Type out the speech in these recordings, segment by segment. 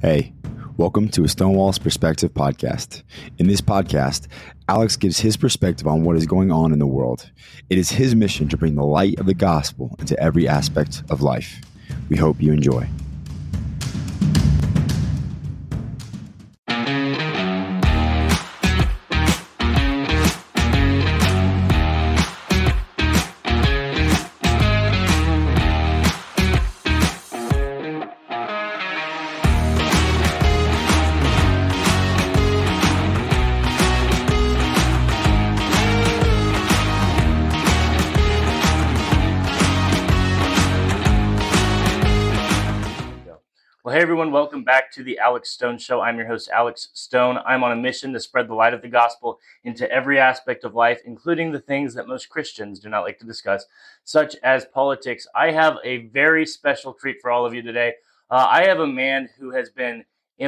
Hey, welcome to a Stonewall's Perspective podcast. In this podcast, Alex gives his perspective on what is going on in the world. It is his mission to bring the light of the gospel into every aspect of life. We hope you enjoy. Well, hey everyone, welcome back to the Alex Stone Show. I'm your host, Alex Stone. I'm on a mission to spread the light of the gospel into every aspect of life, including the things that most Christians do not like to discuss, such as politics. I have a very special treat for all of you today. I have a man who has been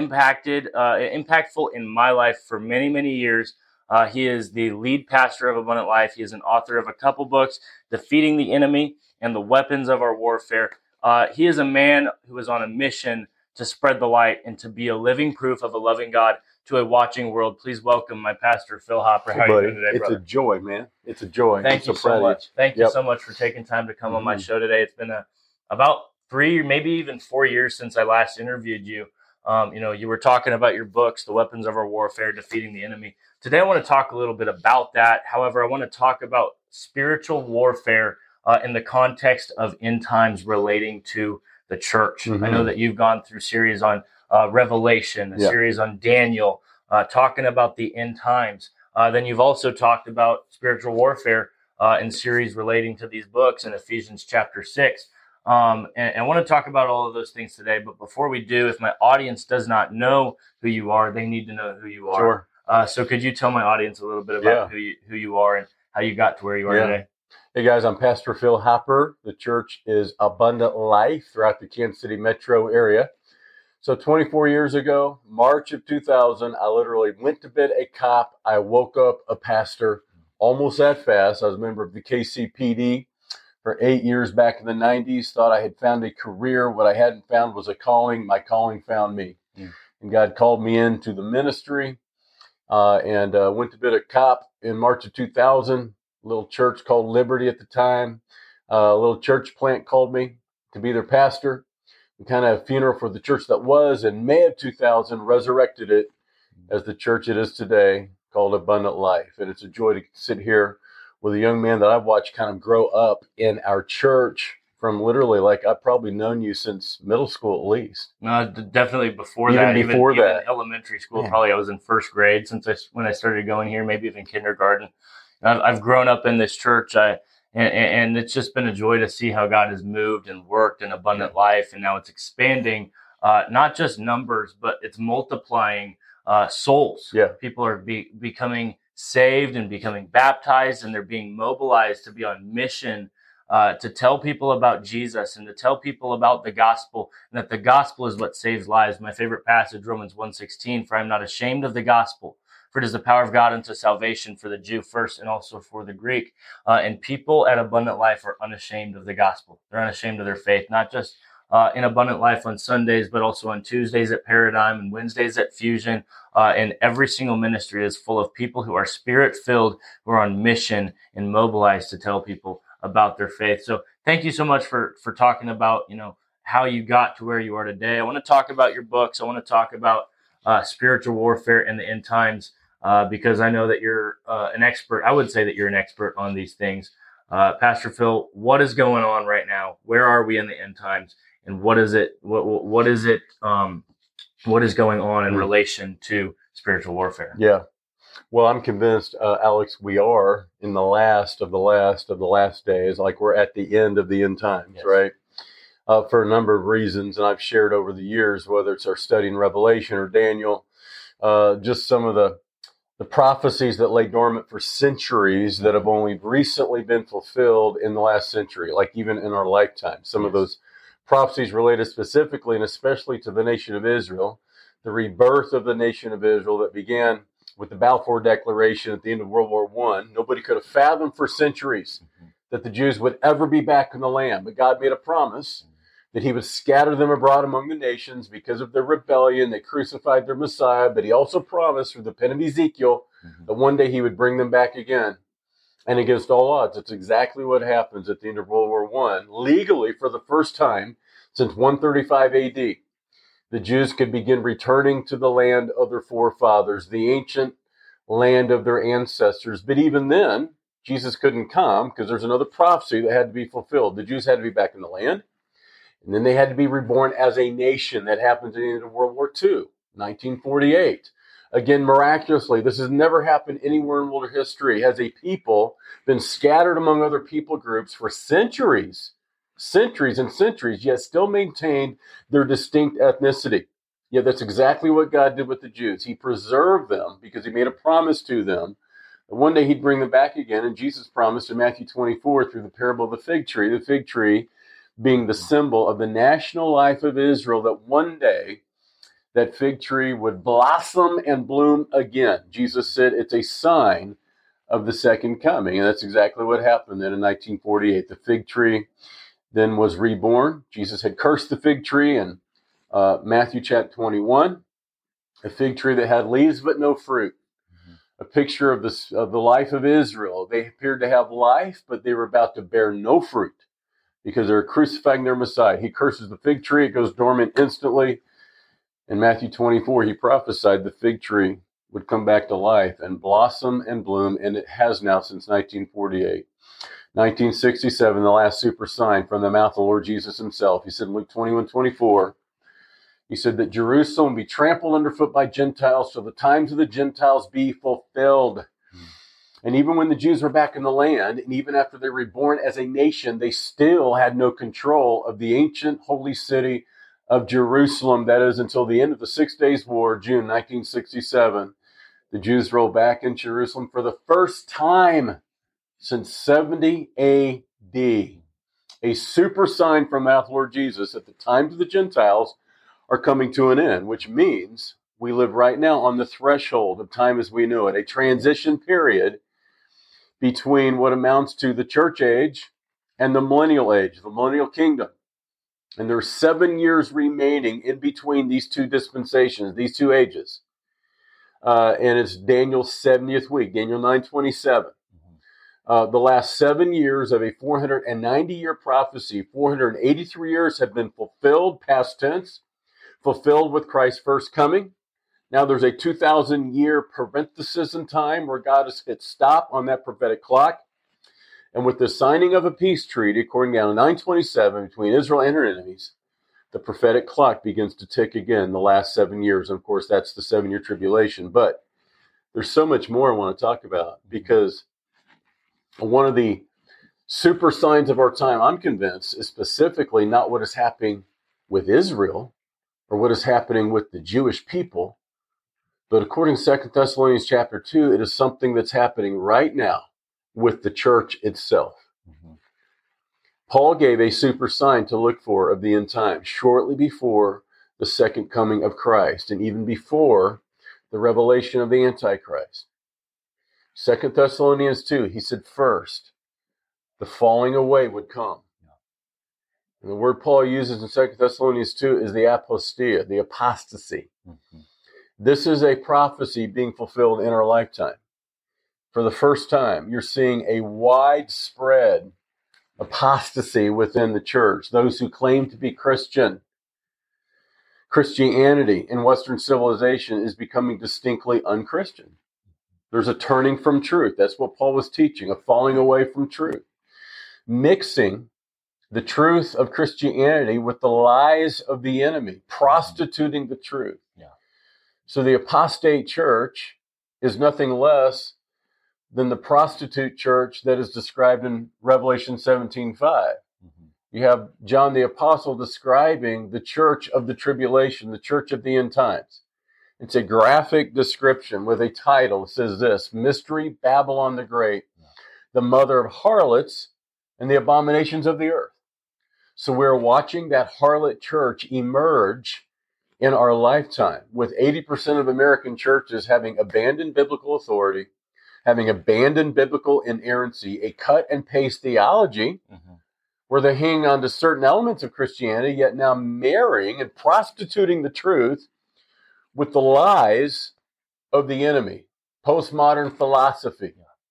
impactful in my life for many, many years. He is the lead pastor of Abundant Life. He is an author of a couple books, Defeating the Enemy and the Weapons of Our Warfare. He is a man who is on a mission to spread the light and to be a living proof of a loving God to a watching world. Please welcome my pastor, Phil Hopper. How are you doing today, brother? It's a joy, man. It's a joy. Thank you so much. Thank you so much for taking time to come on my show today. It's been about 3 or maybe even 4 years since I last interviewed you. You were talking about your books, The Weapons of Our Warfare, Defeating the Enemy. Today I want to talk a little bit about that. However, I want to talk about spiritual warfare in the context of end times relating to the church. I know that you've gone through series on Revelation, a series on Daniel, talking about the end times. Then you've also talked about spiritual warfare in series relating to these books in Ephesians chapter 6. And I want to talk about all of those things today. But before we do, if my audience does not know who you are, they need to know who you are. Sure. So could you tell my audience a little bit about who you are and how you got to where you are today? Hey guys, I'm Pastor Phil Hopper. The church is Abundant Life throughout the Kansas City metro area. So 24 years ago, March of 2000, I literally went to bed a cop. I woke up a pastor almost that fast. I was a member of the KCPD for 8 years back in the 90s. Thought I had found a career. What I hadn't found was a calling. My calling found me. And God called me into the ministry and went to bed a cop in March of 2000. Little church called Liberty at the time. A little church plant called me to be their pastor. We kind of had a funeral for the church that was. In May of 2000, resurrected it as the church it is today, called Abundant Life. And it's a joy to sit here with a young man that I've watched kind of grow up in our church from literally, like, I've probably known you since middle school at least. No, definitely before Even that. Before even that. Elementary school, probably I was in first grade when I started going here, maybe even kindergarten. I've grown up in this church, and it's just been a joy to see how God has moved and worked in Abundant Life, and now it's expanding, not just numbers, but it's multiplying souls. Yeah. People are becoming saved and becoming baptized, and they're being mobilized to be on mission to tell people about Jesus and to tell people about the gospel, and that the gospel is what saves lives. My favorite passage, Romans 1:16, for I am not ashamed of the gospel, for it is the power of God unto salvation for the Jew first and also for the Greek. And people at Abundant Life are unashamed of the gospel. They're unashamed of their faith, not just in Abundant Life on Sundays, but also on Tuesdays at Paradigm and Wednesdays at Fusion. And every single ministry is full of people who are spirit-filled, who are on mission and mobilized to tell people about their faith. So thank you so much for talking about, how you got to where you are today. I want to talk about your books. I want to talk about spiritual warfare and the end times. Because I know that you're an expert. I would say that you're an expert on these things. Pastor Phil, what is going on right now? Where are we in the end times? And what is it? What is it? What is going on in relation to spiritual warfare? Yeah. Well, I'm convinced, Alex, we are in the last of the last of the last days. Like we're at the end of the end times, right? For a number of reasons. And I've shared over the years, whether it's our study in Revelation or Daniel, just some of the prophecies that lay dormant for centuries that have only recently been fulfilled in the last century, like even in our lifetime. Some of those prophecies related specifically and especially to the nation of Israel, the rebirth of the nation of Israel that began with the Balfour Declaration at the end of World War I. Nobody could have fathomed for centuries that the Jews would ever be back in the land. But God made a promise that he would scatter them abroad among the nations because of their rebellion. They crucified their Messiah, but he also promised through the pen of Ezekiel that one day he would bring them back again. And against all odds, it's exactly what happens at the end of World War I. Legally, for the first time since 135 AD, the Jews could begin returning to the land of their forefathers, the ancient land of their ancestors. But even then, Jesus couldn't come because there's another prophecy that had to be fulfilled. The Jews had to be back in the land, and then they had to be reborn as a nation. That happened at the end of World War II, 1948. Again, miraculously, this has never happened anywhere in world history. Has a people been scattered among other people groups for centuries and centuries, yet still maintained their distinct ethnicity. Yet that's exactly what God did with the Jews. He preserved them because he made a promise to them that one day he'd bring them back again. And Jesus promised in Matthew 24 through the parable of the fig tree being the symbol of the national life of Israel, that one day that fig tree would blossom and bloom again. Jesus said it's a sign of the second coming. And that's exactly what happened then in 1948. The fig tree then was reborn. Jesus had cursed the fig tree in Matthew chapter 21, a fig tree that had leaves but no fruit. A picture of the life of Israel. They appeared to have life, but they were about to bear no fruit because they were crucifying their Messiah. He curses the fig tree. It goes dormant instantly. In Matthew 24, he prophesied the fig tree would come back to life and blossom and bloom, and it has now since 1948. 1967, the last super sign from the mouth of the Lord Jesus himself. He said in Luke 21:24, he said that Jerusalem will be trampled underfoot by Gentiles, so the times of the Gentiles be fulfilled. And even when the Jews were back in the land, and even after they were reborn as a nation, they still had no control of the ancient holy city of Jerusalem. That is until the end of the 6 Days War, June 1967. The Jews rolled back in Jerusalem for the first time since 70 AD. A super sign from our Lord Jesus that the times of the Gentiles are coming to an end, which means we live right now on the threshold of time as we know it, a transition period between what amounts to the church age and the millennial age, the millennial kingdom. And there are 7 years remaining in between these two dispensations, these two ages. And it's Daniel's 70th week, Daniel 9:27. The last 7 years of a 490-year prophecy, 483 years have been fulfilled, past tense, fulfilled with Christ's first coming. Now there's a 2,000-year parenthesis in time where God has hit stop on that prophetic clock. And with the signing of a peace treaty, according to Daniel 9:27, between Israel and her enemies, the prophetic clock begins to tick again, the last 7 years. And of course, that's the 7-year tribulation. But there's so much more I want to talk about, because one of the super signs of our time, I'm convinced, is specifically not what is happening with Israel or what is happening with the Jewish people, but according to 2 Thessalonians chapter 2, it is something that's happening right now with the church itself. Paul gave a super sign to look for of the end time, shortly before the second coming of Christ, and even before the revelation of the Antichrist. 2 Thessalonians 2, he said first, the falling away would come. And the word Paul uses in 2 Thessalonians 2 is the apostia, the apostasy. This is a prophecy being fulfilled in our lifetime. For the first time, you're seeing a widespread apostasy within the church. Those who claim to be Christianity in Western civilization is becoming distinctly unchristian. There's a turning from truth. That's what Paul was teaching, a falling away from truth. Mixing the truth of Christianity with the lies of the enemy, prostituting the truth. So the apostate church is nothing less than the prostitute church that is described in Revelation 17:5. You have John the Apostle describing the church of the tribulation, the church of the end times. It's a graphic description with a title. It says this: Mystery Babylon the Great, the mother of harlots and the abominations of the earth. So we're watching that harlot church emerge in our lifetime, with 80% of American churches having abandoned biblical authority, having abandoned biblical inerrancy, a cut and paste theology, where they hang on to certain elements of Christianity, yet now marrying and prostituting the truth with the lies of the enemy, postmodern philosophy.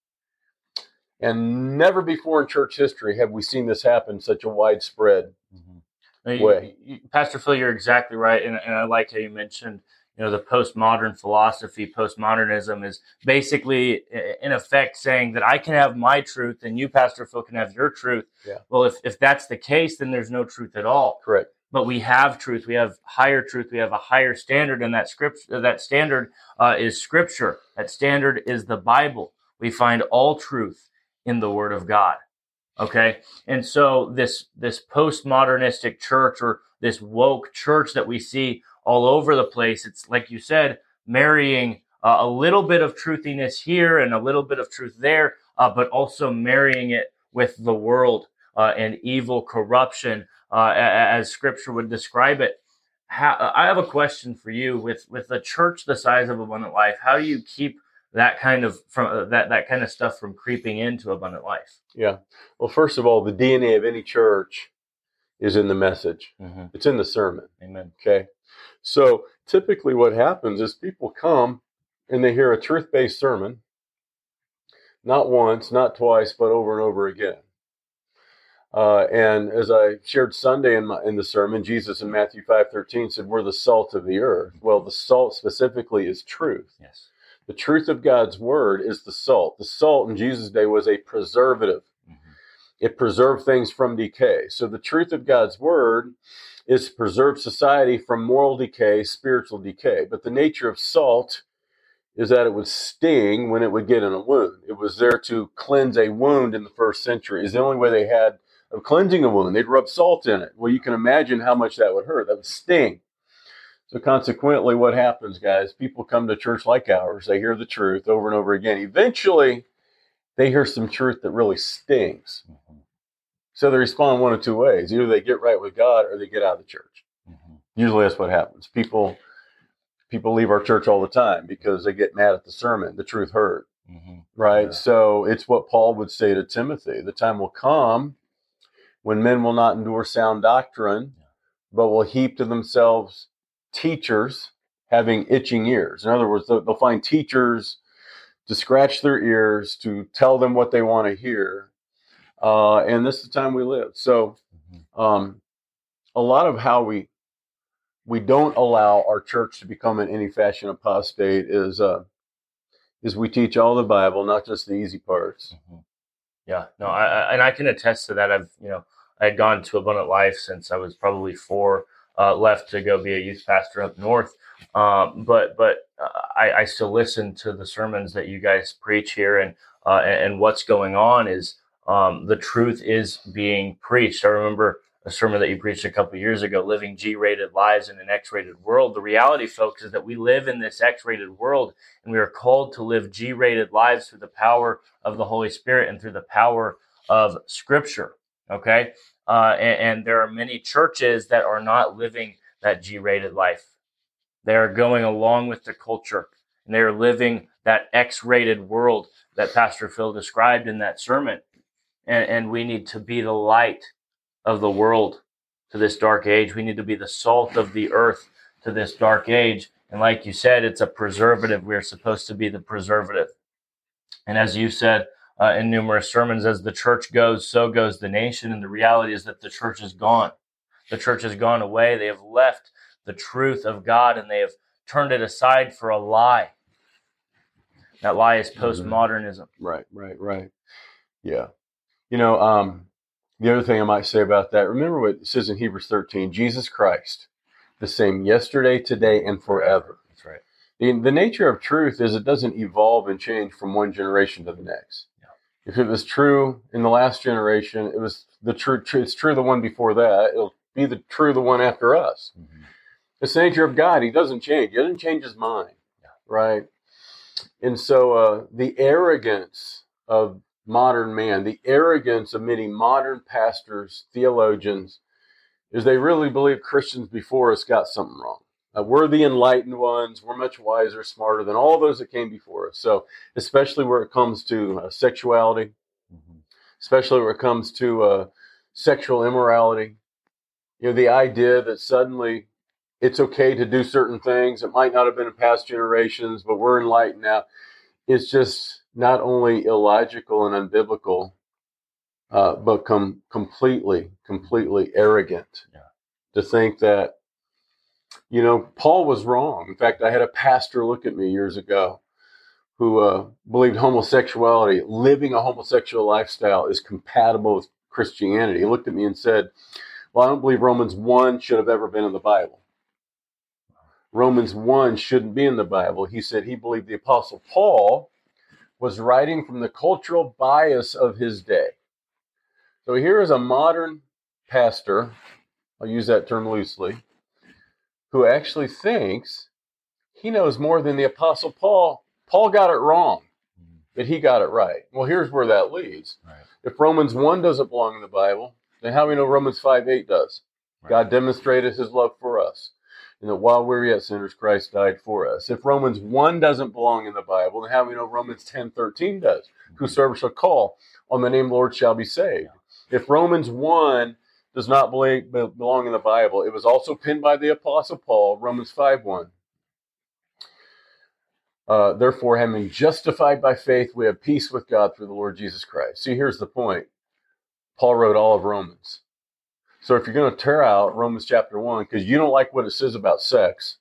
And never before in church history have we seen this happen in such a widespread way. Pastor Phil, you're exactly right. And I like how you mentioned, the postmodern philosophy, postmodernism is basically, in effect, saying that I can have my truth and you, Pastor Phil, can have your truth. Yeah. Well, if that's the case, then there's no truth at all. Correct. But we have truth. We have higher truth. We have a higher standard, and that standard is Scripture. That standard is the Bible. We find all truth in the Word of God. Okay, and so this postmodernistic church, or this woke church that we see all over the place, it's like you said, marrying a little bit of truthiness here and a little bit of truth there, but also marrying it with the world and evil, corruption, as Scripture would describe it. I have a question for you. With a church the size of Abundant Life, how do you keep that kind of that kind of stuff from creeping into Abundant Life? Yeah. Well, first of all, the DNA of any church is in the message. Mm-hmm. It's in the sermon. Amen. Okay. So typically what happens is people come and they hear a truth-based sermon, not once, not twice, but over and over again. And as I shared Sunday in the sermon, Jesus in Matthew 5:13 said, "We're the salt of the earth." Well, the salt specifically is truth. Yes. The truth of God's word is the salt. The salt in Jesus' day was a preservative. Mm-hmm. It preserved things from decay. So the truth of God's word is to preserve society from moral decay, spiritual decay. But the nature of salt is that it would sting when it would get in a wound. It was there to cleanse a wound in the first century. It's the only way they had of cleansing a wound. They'd rub salt in it. Well, you can imagine how much that would hurt. That would sting. So consequently, what happens, guys? People come to church like ours. They hear the truth over and over again. Eventually, they hear some truth that really stings. Mm-hmm. So they respond one of two ways. Either they get right with God or they get out of the church. Mm-hmm. Usually that's what happens. People leave our church all the time because they get mad at the sermon. The truth hurt. Mm-hmm. Right? Yeah. So it's what Paul would say to Timothy. The time will come when men will not endure sound doctrine, but will heap to themselves teachers having itching ears. In other words, they'll find teachers to scratch their ears, to tell them what they want to hear. And this is the time we live. So a lot of how we don't allow our church to become in any fashion apostate is we teach all the Bible, not just the easy parts. Mm-hmm. Yeah, no, I can attest to that. I had gone to Abundant Life since I was probably 4, left to go be a youth pastor up north. But I still listen to the sermons that you guys preach here, and what's going on is the truth is being preached. I remember a sermon that you preached a couple of years ago, living G-rated lives in an X-rated world. The reality, folks, is that we live in this X-rated world, and we are called to live G-rated lives through the power of the Holy Spirit and through the power of Scripture. Okay, and there are many churches that are not living that G-rated life. They are going along with the culture, and they are living that X-rated world that Pastor Phil described in that sermon. And we need to be the light of the world to this dark age. We need to be the salt of the earth to this dark age. And like you said, it's a preservative. We're supposed to be the preservative. And as you said in numerous sermons, as the church goes, so goes the nation. And the reality is that the church is gone. The church has gone away. They have left the truth of God, and they have turned it aside for a lie. That lie is postmodernism. Right. Yeah. The other thing I might say about that, remember what it says in Hebrews 13, Jesus Christ, the same yesterday, today, and forever. That's right. The nature of truth is it doesn't evolve and change from one generation to the next. Yeah. If it was true in the last generation, it was the true. It's true the one before that. It'll be the one after us. Mm-hmm. It's the nature of God. He doesn't change. He doesn't change his mind. Yeah. Right? And so the arrogance of modern man, the arrogance of many modern pastors, theologians, is they really believe Christians before us got something wrong. We're the enlightened ones. We're much wiser, smarter than all those that came before us. So especially where it comes to sexuality, especially where it comes to sexual immorality. The idea that suddenly it's okay to do certain things. It might not have been in past generations, but we're enlightened now. It's just not only illogical and unbiblical, but completely arrogant to think that, Paul was wrong. In fact, I had a pastor look at me years ago who believed homosexuality, living a homosexual lifestyle, is compatible with Christianity. He looked at me and said, well, I don't believe Romans 1 should have ever been in the Bible. Romans 1 shouldn't be in the Bible. He said he believed the Apostle Paul was writing from the cultural bias of his day. So here is a modern pastor, I'll use that term loosely, who actually thinks he knows more than the Apostle Paul. Paul got it wrong, but he got it right. Well, here's where that leads. Right. If Romans 1 doesn't belong in the Bible, then how do we know Romans 5:8 does? Right. God demonstrated his love for us, and that while we were yet sinners, Christ died for us. If Romans 1 doesn't belong in the Bible, then how do we know Romans 10:13 does? Whosoever shall call on the name of the Lord shall be saved. If Romans 1 does not belong in the Bible, it was also penned by the Apostle Paul, Romans 5:1. Therefore, having been justified by faith, we have peace with God through the Lord Jesus Christ. See, here's the point. Paul wrote all of Romans. So if you're going to tear out Romans chapter 1 because you don't like what it says about sex,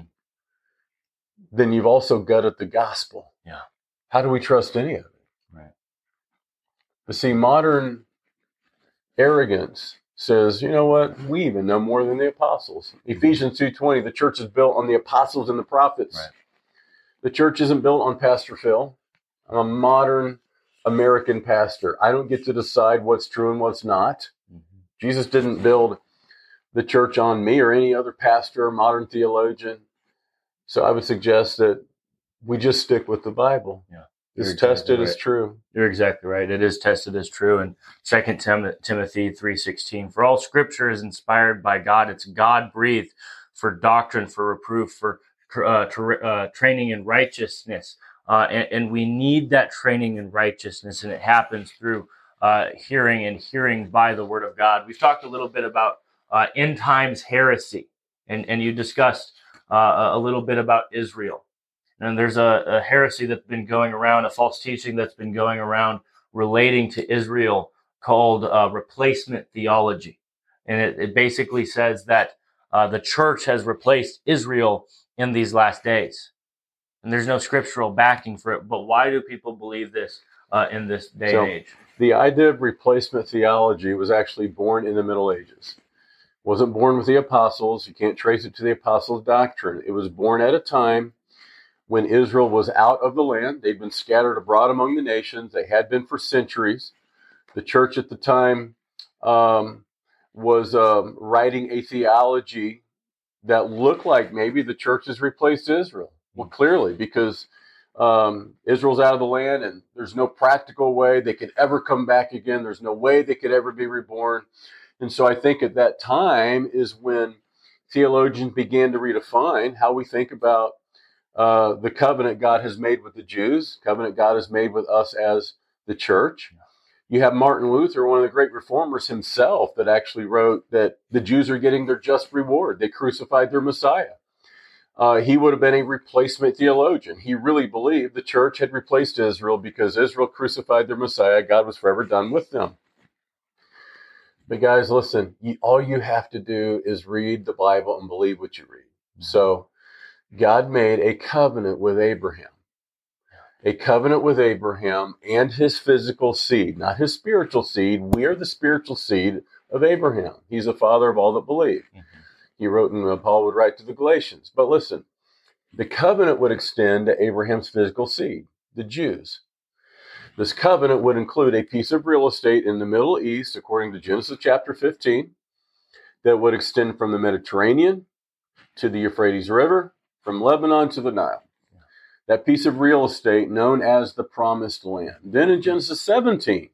then you've also gutted the gospel. Yeah. How do we trust any of it? Right. But see, modern arrogance says, you know what? We even know more than the apostles. Ephesians 2:20, the church is built on the apostles and the prophets. Right. The church isn't built on Pastor Phil. I'm a modern American pastor. I don't get to decide what's true and what's not. Jesus didn't build the church on me or any other pastor or modern theologian. So I would suggest that we just stick with the Bible. Yeah. It's tested as true. You're exactly right. It is tested as true. And 2 Timothy 3:16, for all scripture is inspired by God. It's God-breathed for doctrine, for reproof, for training in righteousness. And we need that training in righteousness, and it happens through hearing by the word of God. We've talked a little bit about end times heresy, and you discussed a little bit about Israel. And there's a heresy that's been going around, a false teaching that's been going around relating to Israel called replacement theology. And it basically says that the church has replaced Israel in these last days. And there's no scriptural backing for it. But why do people believe this in this day and age? The idea of replacement theology was actually born in the Middle Ages. It wasn't born with the apostles. You can't trace it to the apostles' doctrine. It was born at a time when Israel was out of the land. They'd been scattered abroad among the nations. They had been for centuries. The church at the time was writing a theology that looked like maybe the church has replaced Israel. Well, clearly, because Israel's out of the land and there's no practical way they could ever come back again. There's no way they could ever be reborn. And so I think at that time is when theologians began to redefine how we think about the covenant God has made with the Jews, covenant God has made with us as the church. You have Martin Luther, one of the great reformers himself, that actually wrote that the Jews are getting their just reward. They crucified their Messiah. He would have been a replacement theologian. He really believed the church had replaced Israel because Israel crucified their Messiah. God was forever done with them. But guys, listen, all you have to do is read the Bible and believe what you read. So God made a covenant with Abraham. A covenant with Abraham and his physical seed, not his spiritual seed. We are the spiritual seed of Abraham. He's the father of all that believe. He wrote, and Paul would write to the Galatians. But listen, the covenant would extend to Abraham's physical seed, the Jews. This covenant would include a piece of real estate in the Middle East, according to Genesis chapter 15, that would extend from the Mediterranean to the Euphrates River, from Lebanon to the Nile. That piece of real estate known as the Promised Land. Then in Genesis 17,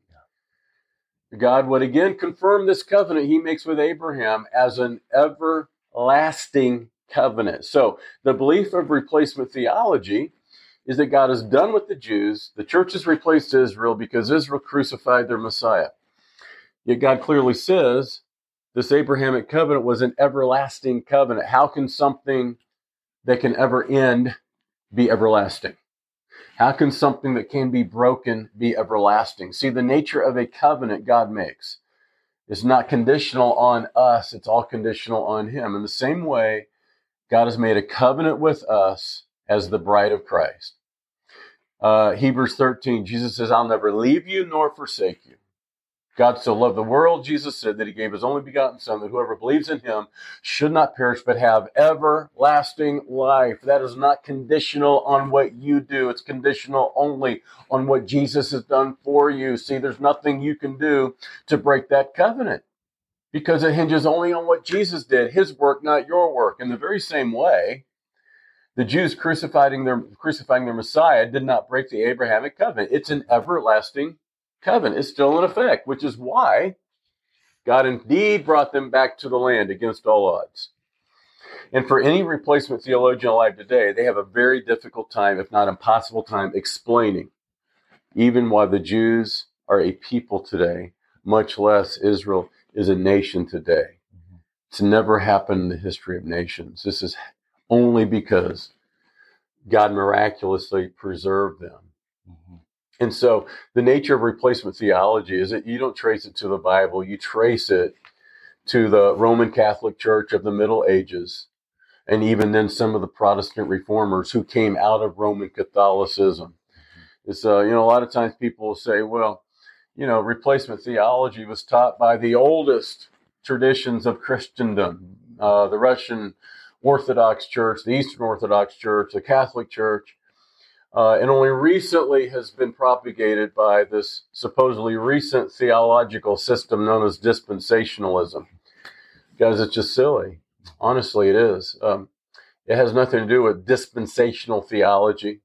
God would again confirm this covenant he makes with Abraham as an everlasting covenant. So the belief of replacement theology is that God is done with the Jews. The church has replaced Israel because Israel crucified their Messiah. Yet God clearly says this Abrahamic covenant was an everlasting covenant. How can something that can ever end be everlasting? How can something that can be broken be everlasting? See, the nature of a covenant God makes is not conditional on us. It's all conditional on him. In the same way, God has made a covenant with us as the bride of Christ. Hebrews 13, Jesus says, I'll never leave you nor forsake you. God so loved the world, Jesus said, that he gave his only begotten Son, that whoever believes in him should not perish, but have everlasting life. That is not conditional on what you do. It's conditional only on what Jesus has done for you. See, there's nothing you can do to break that covenant because it hinges only on what Jesus did, his work, not your work. In the very same way, the Jews crucifying their Messiah did not break the Abrahamic covenant. It's an everlasting covenant. It's still in effect, which is why God indeed brought them back to the land against all odds. And for any replacement theologian alive today, they have a very difficult time, if not impossible time, explaining even why the Jews are a people today, much less Israel is a nation today. It's never happened in the history of nations. This is only because God miraculously preserved them. And so the nature of replacement theology is that you don't trace it to the Bible. You trace it to the Roman Catholic Church of the Middle Ages, and even then some of the Protestant reformers who came out of Roman Catholicism. It's, a lot of times people will say, well, replacement theology was taught by the oldest traditions of Christendom, the Russian Orthodox Church, the Eastern Orthodox Church, the Catholic Church. And only recently has been propagated by this supposedly recent theological system known as dispensationalism. Guys, it's just silly. Honestly, it is. It has nothing to do with dispensational theology.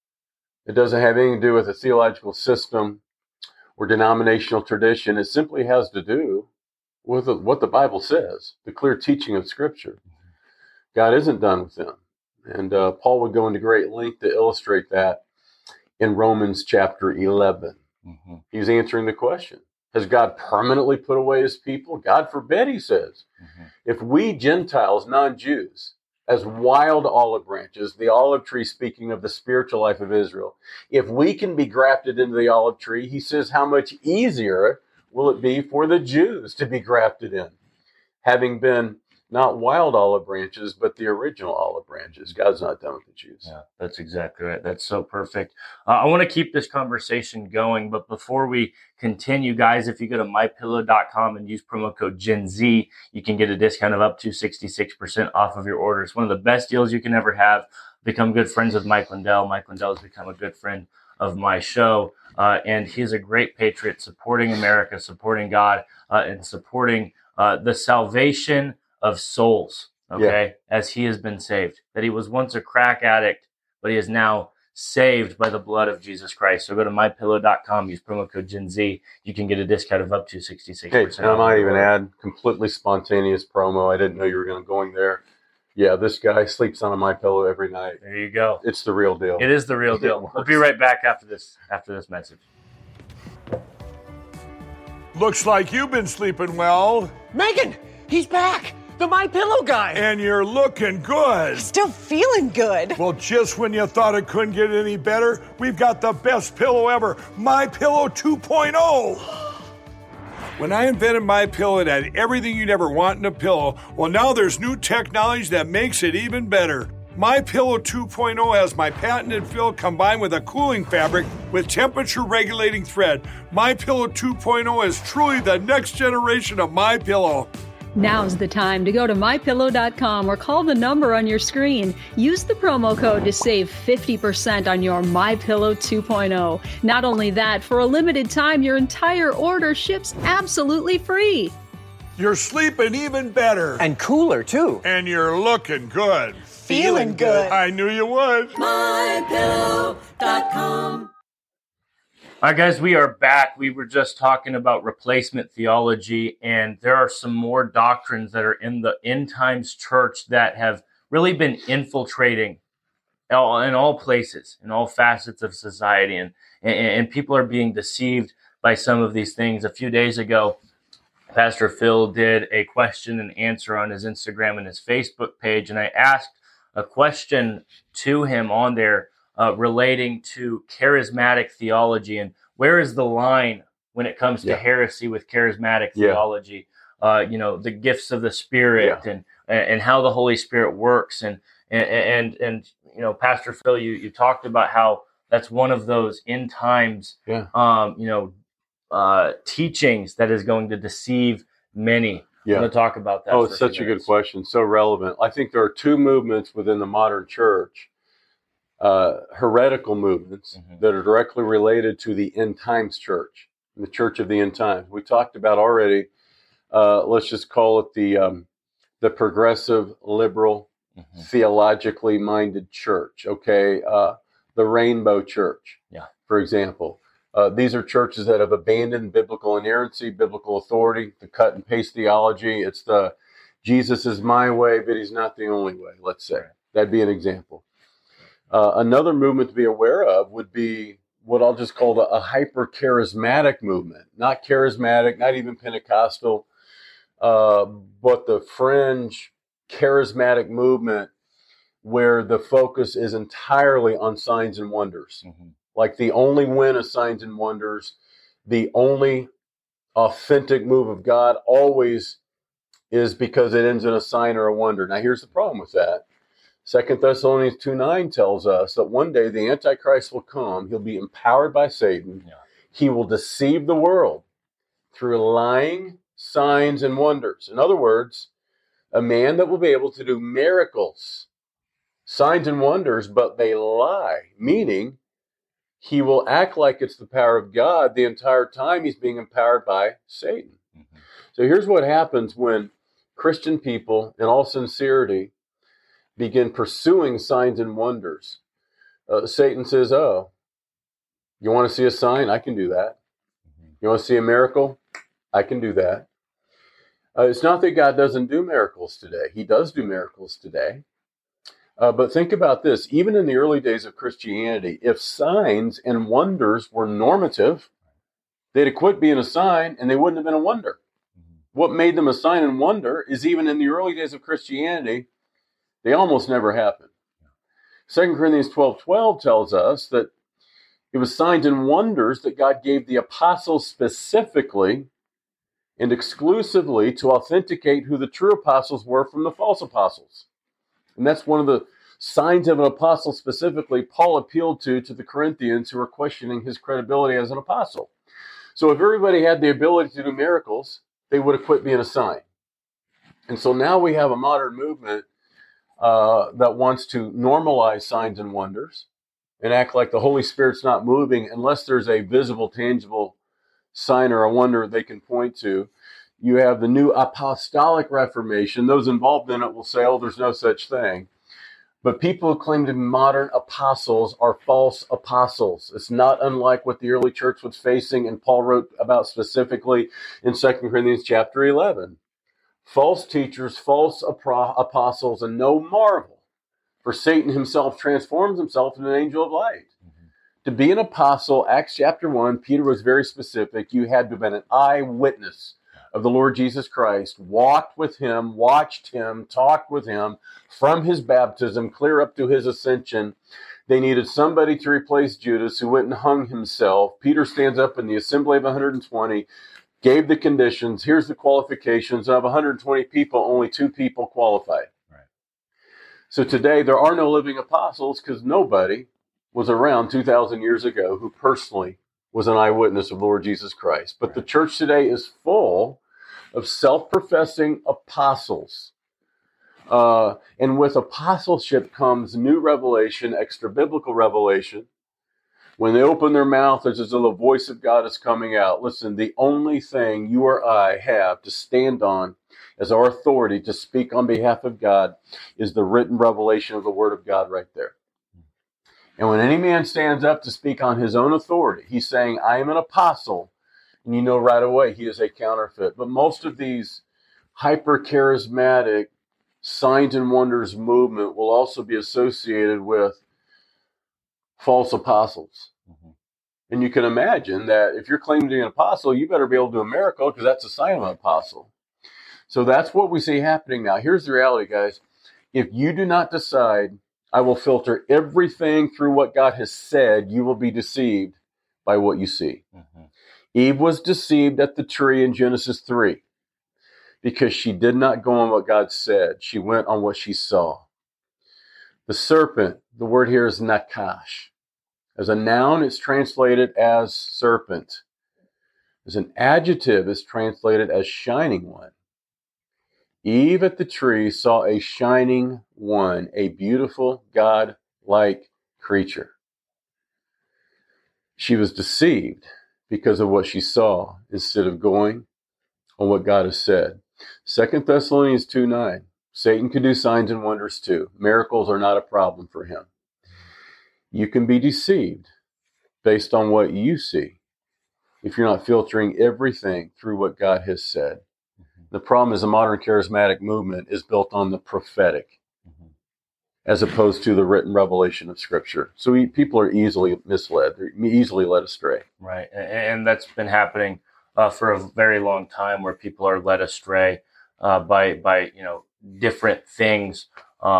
It doesn't have anything to do with a theological system or denominational tradition. It simply has to do with what the Bible says, the clear teaching of Scripture. God isn't done with them. And Paul would go into great length to illustrate that in Romans chapter 11. He's answering the question, has God permanently put away his people? God forbid, he says. If we Gentiles, non-Jews, as wild olive branches, the olive tree speaking of the spiritual life of Israel, if we can be grafted into the olive tree, he says, how much easier will it be for the Jews to be grafted in, having been not wild olive branches, but the original olive branches. God's not done with the Jews. Yeah, that's exactly right. That's so perfect. I want to keep this conversation going, but before we continue, guys, if you go to mypillow.com and use promo code GenZ, you can get a discount of up to 66% off of your order. It's one of the best deals you can ever have. Become good friends with Mike Lindell. Mike Lindell has become a good friend of my show, and he's a great patriot, supporting America, supporting God, and supporting the salvation of souls, as he has been saved. That he was once a crack addict, but he is now saved by the blood of Jesus Christ. So go to mypillow.com, use promo code GenZ. You can get a discount of up to 66%. Hey, and I might even add, completely spontaneous promo. I didn't know you were going there. Yeah, this guy sleeps on a MyPillow every night. There you go. It's the real deal. It is the real deal. We'll be right back after this message. Looks like you've been sleeping well. Megan, he's back. The MyPillow guy. And you're looking good. Still feeling good. Well, just when you thought it couldn't get any better, we've got the best pillow ever, MyPillow 2.0. When I invented MyPillow, it had everything you'd ever want in a pillow. Well, now there's new technology that makes it even better. MyPillow 2.0 has my patented fill combined with a cooling fabric with temperature-regulating thread. MyPillow 2.0 is truly the next generation of MyPillow. Now's the time to go to MyPillow.com or call the number on your screen. Use the promo code to save 50% on your MyPillow 2.0. Not only that, for a limited time, your entire order ships absolutely free. You're sleeping even better. And cooler, too. And you're looking good. Feeling good. I knew you would. MyPillow.com. All right, guys, we are back. We were just talking about replacement theology, and there are some more doctrines that are in the end times church that have really been infiltrating in all places, in all facets of society, and people are being deceived by some of these things. A few days ago, Pastor Phil did a question and answer on his Instagram and his Facebook page, and I asked a question to him on there relating to charismatic theology and where is the line when it comes to heresy with charismatic theology. The gifts of the Spirit and how the Holy Spirit works, and Pastor Phil, you talked about how that's one of those end times teachings that is going to deceive many. I'm going to talk about that. Oh, it's such a good question. So relevant. I think there are two movements within the modern church, heretical movements that are directly related to the end times church, the church of the end times. We talked about already, let's just call it the progressive, liberal, theologically minded church. Okay. The Rainbow Church, for example. These are churches that have abandoned biblical inerrancy, biblical authority, the cut and paste theology. It's the Jesus is my way, but he's not the only way, let's say. That'd be an example. Another movement to be aware of would be what I'll just call a hyper-charismatic movement. Not charismatic, not even Pentecostal, but the fringe charismatic movement where the focus is entirely on signs and wonders. Like the only win of signs and wonders, the only authentic move of God always is because it ends in a sign or a wonder. Now, here's the problem with that. 2 Thessalonians 2:9 tells us that one day the Antichrist will come. He'll be empowered by Satan. He will deceive the world through lying signs and wonders. In other words, a man that will be able to do miracles, signs and wonders, but they lie, meaning he will act like it's the power of God the entire time he's being empowered by Satan. So here's what happens when Christian people, in all sincerity, begin pursuing signs and wonders. Satan says, oh, you want to see a sign? I can do that. You want to see a miracle? I can do that. It's not that God doesn't do miracles today. He does do miracles today. But think about this. Even in the early days of Christianity, if signs and wonders were normative, they'd have quit being a sign and they wouldn't have been a wonder. What made them a sign and wonder is even in the early days of Christianity, they almost never happened. 2 Corinthians 12:12 tells us that it was signs and wonders that God gave the apostles specifically and exclusively to authenticate who the true apostles were from the false apostles. And that's one of the signs of an apostle specifically Paul appealed to the Corinthians who were questioning his credibility as an apostle. So if everybody had the ability to do miracles, they would have quit being a sign. And so now we have a modern movement that wants to normalize signs and wonders and act like the Holy Spirit's not moving unless there's a visible, tangible sign or a wonder they can point to. You have the new apostolic reformation. Those involved in it will say, oh, there's no such thing. But people who claim to be modern apostles are false apostles. It's not unlike what the early church was facing, and Paul wrote about specifically in 2 Corinthians chapter 11. False teachers, false apostles, and no marvel, for Satan himself transforms himself into an angel of light. To be an apostle, Acts chapter 1, Peter was very specific. You had to have been an eyewitness of the Lord Jesus Christ, walked with him, watched him, talked with him from his baptism clear up to his ascension. They needed somebody to replace Judas, who went and hung himself. Peter stands up in the assembly of 120, gave the conditions. Here's the qualifications. Of 120 people, only 2 people qualified. Right. So today, there are no living apostles because nobody was around 2,000 years ago who personally was an eyewitness of Lord Jesus Christ. But the church today is full of self-professing apostles. And with apostleship comes new revelation, extra biblical revelation. When they open their mouth, there's as though the voice of God is coming out. Listen, the only thing you or I have to stand on as our authority to speak on behalf of God is the written revelation of the Word of God right there. And when any man stands up to speak on his own authority, he's saying, I am an apostle. And you know right away he is a counterfeit. But most of these hyper-charismatic signs and wonders movement will also be associated with false apostles. And you can imagine that if you're claiming to be an apostle, you better be able to do a miracle because that's a sign of an apostle. So that's what we see happening now. Here's the reality, guys. If you do not decide, I will filter everything through what God has said, you will be deceived by what you see. Mm-hmm. Eve was deceived at the tree in Genesis 3 because she did not go on what God said. She went on what she saw. The serpent, the word here is nakash. As a noun, it's translated as serpent. As an adjective, it's translated as shining one. Eve at the tree saw a shining one, a beautiful, God-like creature. She was deceived because of what she saw instead of going on what God has said. 2 Thessalonians 2:9. Satan can do signs and wonders too. Miracles are not a problem for him. You can be deceived based on what you see if you're not filtering everything through what God has said. Mm-hmm. The problem is the modern charismatic movement is built on the prophetic as opposed to the written revelation of Scripture. So people are easily misled. They're easily led astray. Right. And that's been happening for a very long time where people are led astray by different things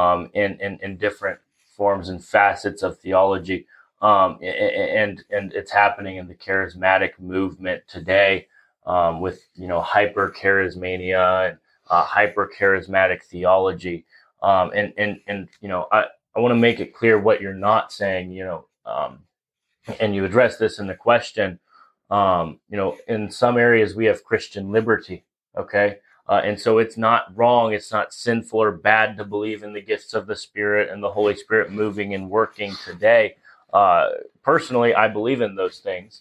in different forms and facets of theology, and it's happening in the charismatic movement today with hyper charismania and hyper charismatic theology, and I want to make it clear what you're not saying, and you address this in the question. In some areas we have Christian liberty, okay. And so it's not wrong, it's not sinful or bad to believe in the gifts of the Spirit and the Holy Spirit moving and working today. Personally, I believe in those things,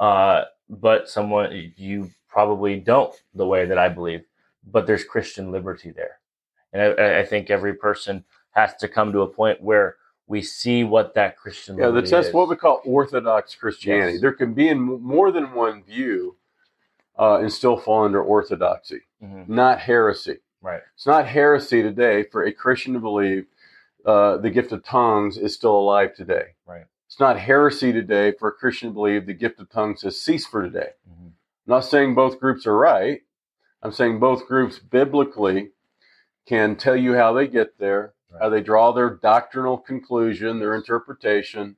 but you probably don't the way that I believe, but there's Christian liberty there. And I think every person has to come to a point where we see what that Christian liberty is. That's what we call Orthodox Christianity. Yes. There can be in more than one view and still fall under orthodoxy, not heresy. Right. It's not heresy today for a Christian to believe the gift of tongues is still alive today. Right. It's not heresy today for a Christian to believe the gift of tongues has ceased for today. Mm-hmm. I'm not saying both groups are right. I'm saying both groups biblically can tell you how they get there, how they draw their doctrinal conclusion, their interpretation.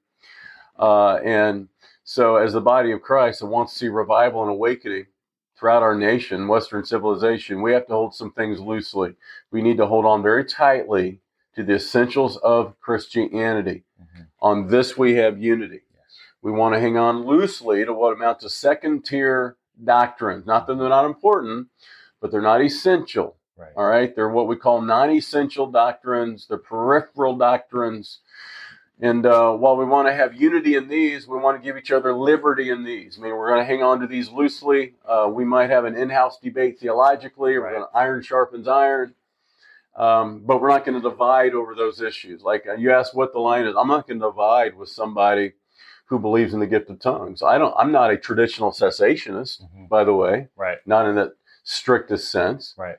And so as the body of Christ that wants to see revival and awakening throughout our nation, Western civilization, we have to hold some things loosely. We need to hold on very tightly to the essentials of Christianity. Mm-hmm. On this, we have unity. Yes. We want to hang on loosely to what amount to second-tier doctrines. Not that they're not important, but they're not essential. Right. All right? They're what we call non-essential doctrines. They're peripheral doctrines. And while we want to have unity in these, we want to give each other liberty in these. I mean, we're going to hang on to these loosely. We might have an in-house debate theologically. We're going to iron sharpens iron. But we're not going to divide over those issues. Like you asked what the line is. I'm not going to divide with somebody who believes in the gift of tongues. I'm not a traditional cessationist, by the way. Right. Not in that strictest sense. Right.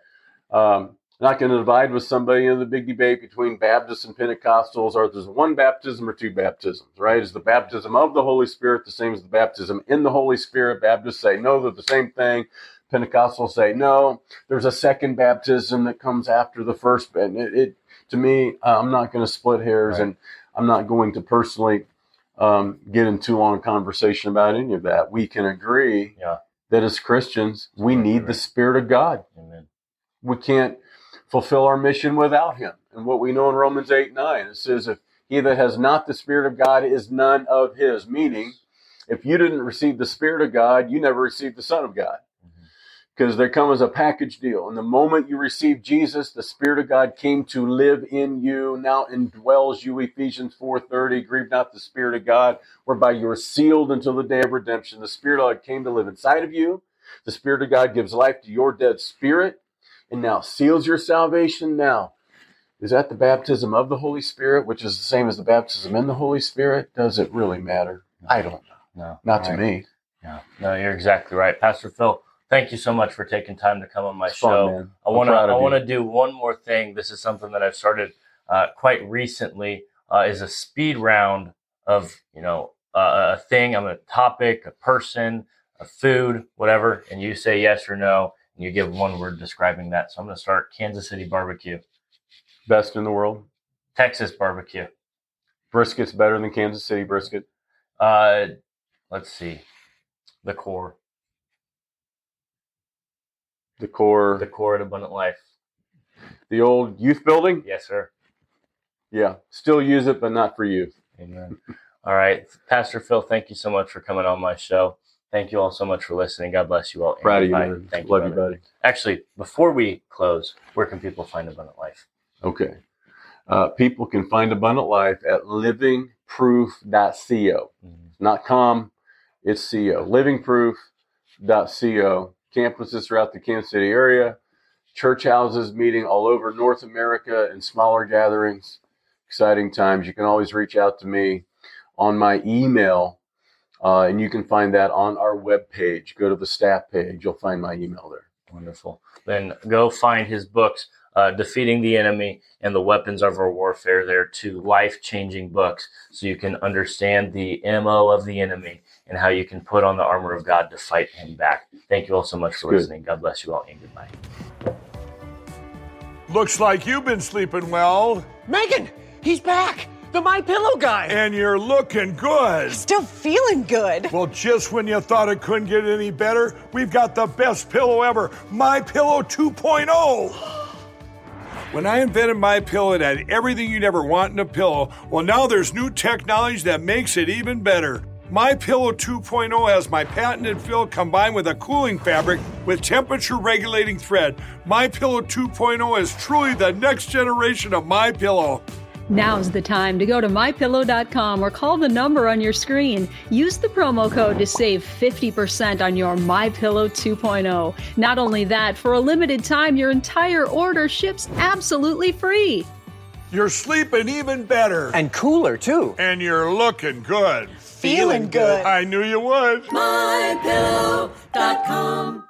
Not going to divide with somebody in the big debate between Baptists and Pentecostals, or there's one baptism or two baptisms, right? Is the baptism of the Holy Spirit the same as the baptism in the Holy Spirit? Baptists say, no, they're the same thing. Pentecostals say, no, there's a second baptism that comes after the first. And to me, I'm not going to split hairs, and I'm not going to personally get in too long a conversation about any of that. We can agree that as Christians, we need the Spirit of God. Amen. We can't fulfill our mission without him. And what we know in Romans 8:9, it says, if he that has not the Spirit of God is none of his. Meaning, if you didn't receive the Spirit of God, you never received the Son of God. Because they come as a package deal. And the moment you receive Jesus, the Spirit of God came to live in you, now indwells you, Ephesians 4:30, grieve not the Spirit of God, whereby you are sealed until the day of redemption. The Spirit of God came to live inside of you. The Spirit of God gives life to your dead spirit, and now seals your salvation. Now, is that the baptism of the Holy Spirit, which is the same as the baptism in the Holy Spirit? Does it really matter? I don't know. No. Not to me. Yeah. No, you're exactly right. Pastor Phil, thank you so much for taking time to come on my show. Fun, man. I want to do one more thing. This is something that I've started quite recently, is a speed round of, a thing, I'm a topic, a person, a food, whatever, and you say yes or no, and you give one word describing that. So I'm going to start Kansas City barbecue. Best in the world. Texas barbecue. Brisket's better than Kansas City brisket. Let's see. The core. The core. The core at Abundant Life. The old youth building? Yes, sir. Yeah. Still use it, but not for youth. Amen. All right. Pastor Phil, thank you so much for coming on my show. Thank you all so much for listening. God bless you all. Proud of you, man. Thank Love you, you, buddy. Actually, before we close, where can people find Abundant Life? Okay. People can find Abundant Life at livingproof.co. Not com, it's co. livingproof.co. Campuses throughout the Kansas City area. Church houses meeting all over North America in smaller gatherings. Exciting times. You can always reach out to me on my email, and you can find that on our webpage. Go to the staff page. You'll find my email there. Wonderful. Then go find his books, Defeating the Enemy and the Weapons of Our Warfare. They're two life-changing books so you can understand the MO of the enemy and how you can put on the armor of God to fight him back. Thank you all so much for listening. God bless you all, and goodbye. Looks like you've been sleeping well, Megan, he's back. The My Pillow guy. and you're looking good. Still feeling good. Well, just when you thought it couldn't get any better, we've got the best pillow ever, My Pillow 2.0. When I invented My Pillow, it had everything you'd ever want in a pillow. Well, now there's new technology that makes it even better. My Pillow 2.0 has my patented fill combined with a cooling fabric with temperature regulating thread. My Pillow 2.0 is truly the next generation of My Pillow. Now's the time to go to mypillow.com or call the number on your screen. Use the promo code to save 50% on your MyPillow 2.0. Not only that, for a limited time, your entire order ships absolutely free. You're sleeping even better. And cooler, too. And you're looking good. Feeling good. I knew you would. MyPillow.com.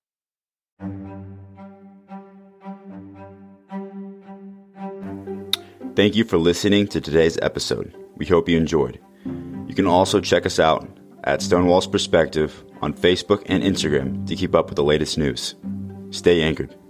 Thank you for listening to today's episode. We hope you enjoyed. You can also check us out at Stonewall's Perspective on Facebook and Instagram to keep up with the latest news. Stay anchored.